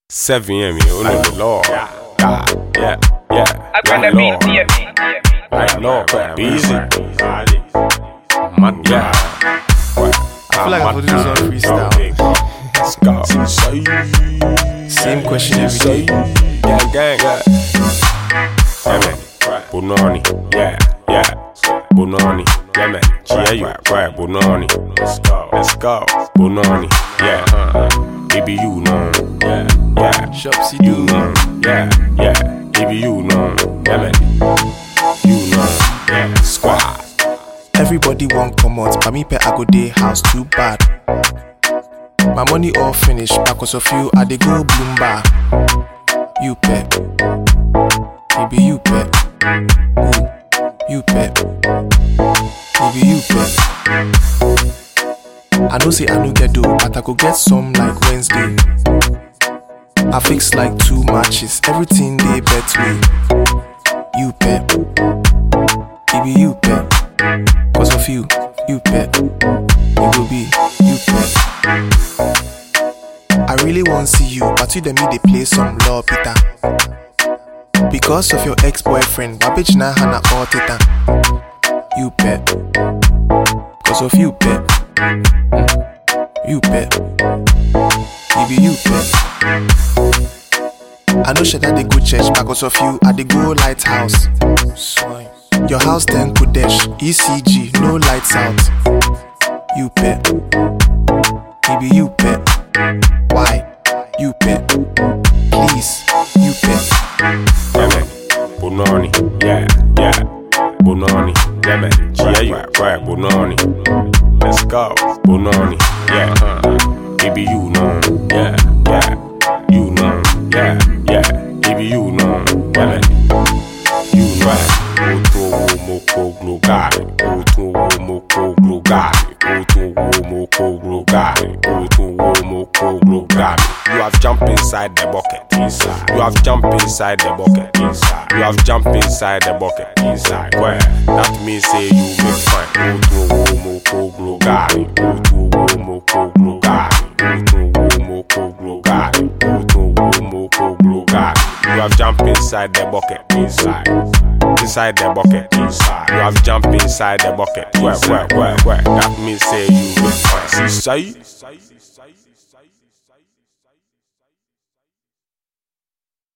7 yeah, me, oh no, the Lord. Yeah. I'm gonna be here. Like Lord, quite easy. Man, yeah. I feel like I'm gonna do this on freestyle. Let's go. Same question every day. Gang, yeah. Man. Bononi, yeah. Bononi, yeah, man. Chia you, right, Bononi. Let's go. Bononi, yeah. Baby, you know, yeah. Shopsy You do. know, yeah. Baby, you know, yeah, man. You know, yeah. Squad. Everybody want come out, but me pay I go day house too bad. My money all finished, because of you I dey go Bloomba. You pay, baby you pay, ooh, you pay, baby you pay. I know say I no get dough, but I go get some like Wednesday. I fix like 2 matches, everything they bet me. You pay, baby you pay. Cause of you, you pet. It will be, you pet. I really want to see you, but you and me they play some law, Peter. Because of your ex-boyfriend, why bitch na hana all tita. You pet. Cause of you pet. You pet. Baby you pet. I know shit that they go church, because of you I they go lighthouse. Swine. Your house then Kodesh, ECG, no lights out. You pet, baby you pet. Why? You pet. Please, you pet. Yeah, man. Bononi, yeah. Bononi, yeah, man. Chia you, right, Bononi. Let's go. Bononi, yeah. Baby you know, yeah. You know, yeah. Baby you know, yeah, man. You know. Moko glogari, moko glogari. You have jumped inside the bucket, inside. You have jumped inside the bucket, inside. You have jumped inside the bucket, inside. Where? That means say you make fine. Moko glogari, moko glogari. You have jumped inside the bucket, inside. Inside the bucket, inside. You have jumped inside the bucket. Where? That means say you make fine. See,